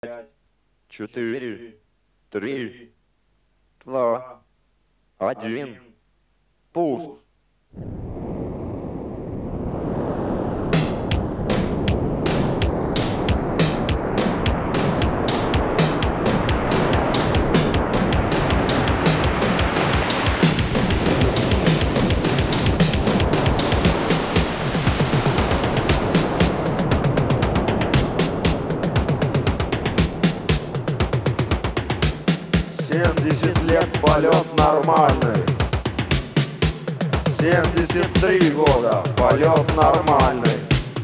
4, 3, 2, 1. Пуск. Лет полет нормальный. 73 года полет нормальный.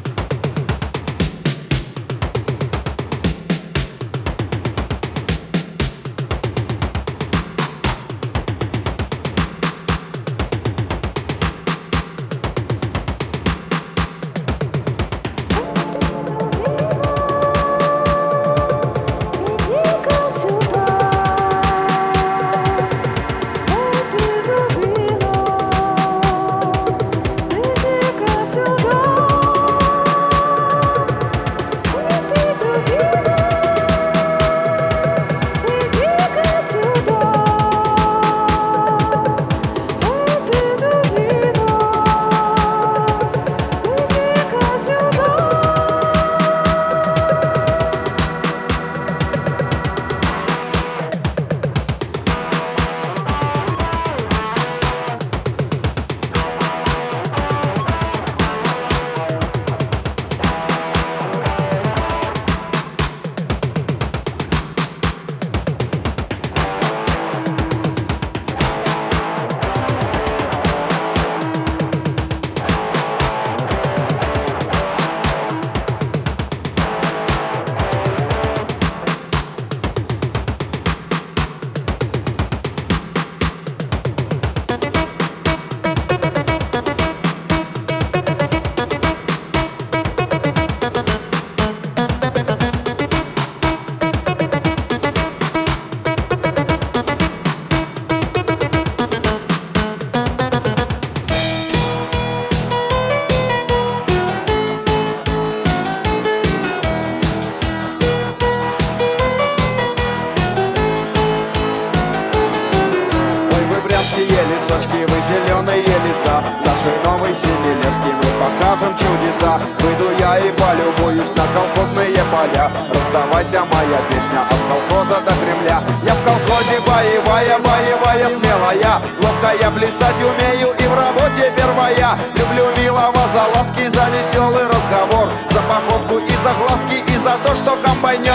Лесочки, вы зеленые леса, нашей новой семилетки мы покажем чудеса. Выйду я и полюбуюсь на колхозные поля. Раздавайся, моя песня от колхоза до Кремля. Я в колхозе боевая, боевая, смелая, ловкая, плясать умею и в работе первая. Люблю милого за ласки, за веселый разговор, за походку и за глазки, и за то, что комбайнер.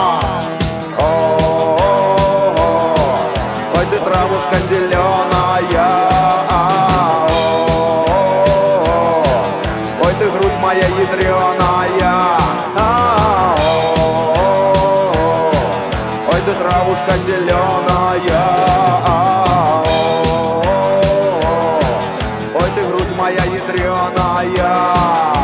Ой, ты травушка зеленая, ой, ты грудь моя ядреная, ой, ты травушка зеленая, ой, ты грудь моя ядреная.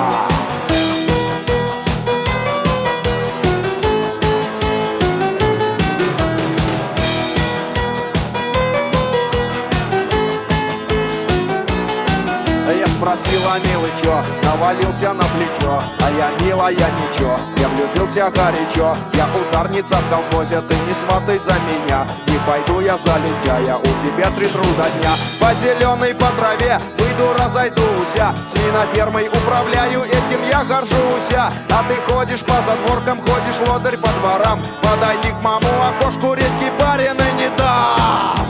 Спросила, милый, чё, навалился на плечо, а я, милая, ничего, я влюбился горячо. Я ударница в колхозе, ты не сватай за меня, не пойду я за лентяя, у тебя 3 труда дня. По зеленой, по траве выйду, разойдуся, свинофермой управляю, этим я горжусь. А ты ходишь по задворкам, ходишь лодырь по дворам, подойди к маму окошку, редьки барины не дам.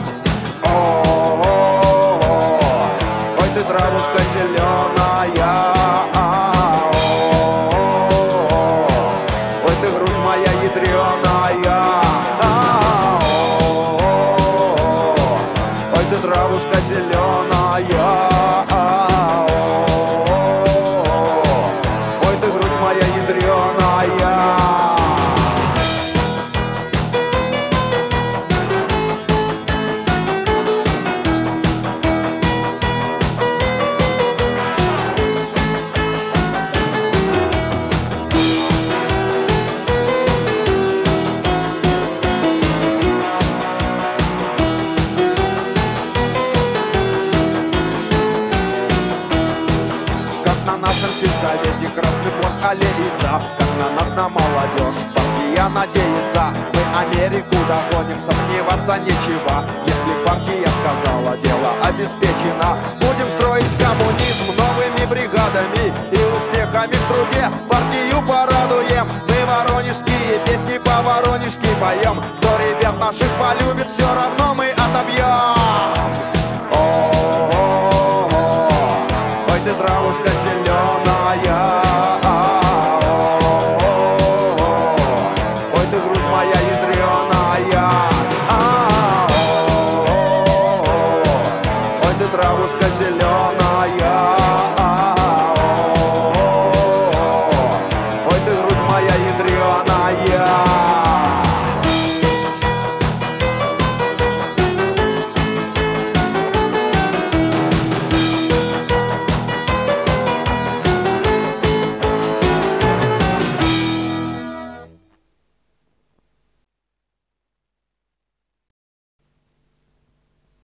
Ой, ты травушка зеленая, ой, ты грудь моя ядреная, ой, ты травушка зеленая, ой, ты грудь моя ядреная. надеяться. Мы Америку догоним, сомневаться нечего. Если партия сказала, дело обеспечено. Будем строить коммунизм новыми бригадами и успехами в труде партию порадуем. Мы воронежские песни по-воронежски поем. Кто ребят наших полюбит, все равно мы отобьем.